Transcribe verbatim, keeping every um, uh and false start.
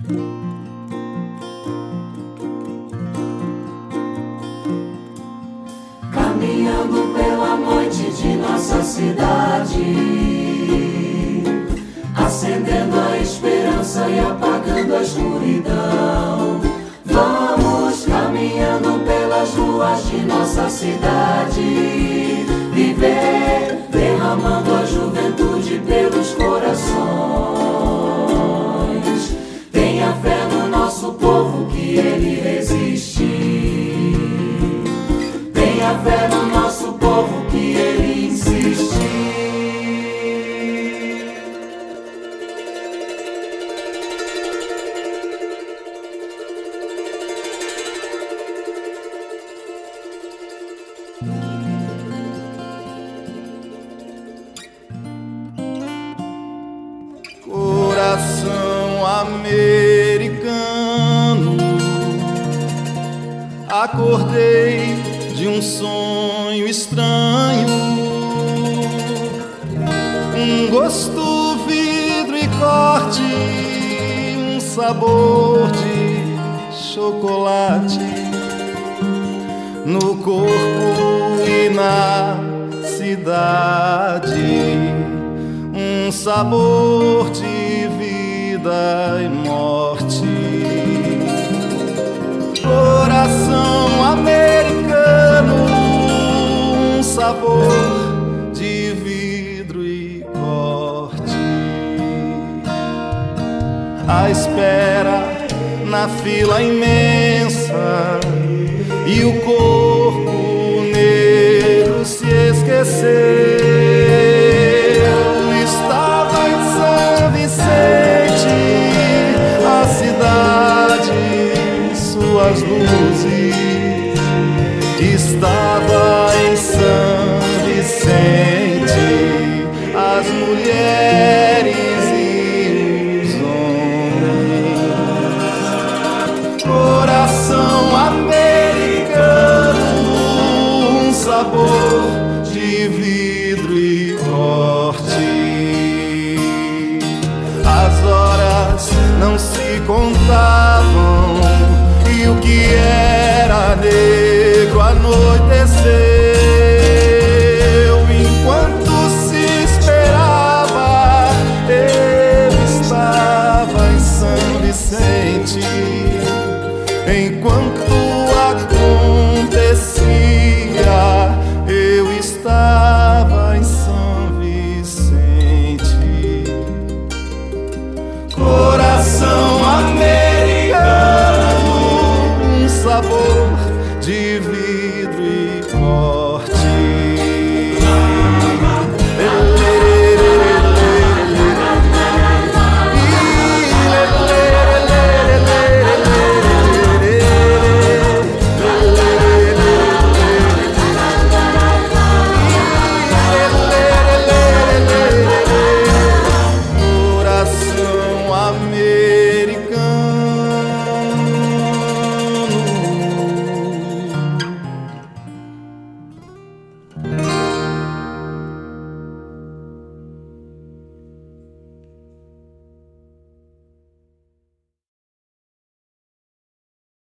Caminhando pela noite de nossa cidade, acendendo a esperança e apagando a escuridão. Vamos caminhando pelas ruas de nossa cidade, viver, derramando a juventude pelos corações. Tenha fé no nosso povo que ele resiste. Tenha fé no nosso povo que ele insiste. Coração americano, acordei de um sonho estranho, um gosto, vidro e corte, um sabor de chocolate no corpo e na cidade, um sabor de vida e morte. Coração americano, um sabor de vidro e corte. A espera na fila imensa e o corpo negro se esqueceu. Estava em São Vicente, a cidade, suas luzes. Estava em São Vicente, as mulheres e os homens. Coração americano, um sabor de vidro e corte. As horas não se contavam e o que era negro anoiteceu. Enquanto se esperava, ele estava em São Vicente. Enquanto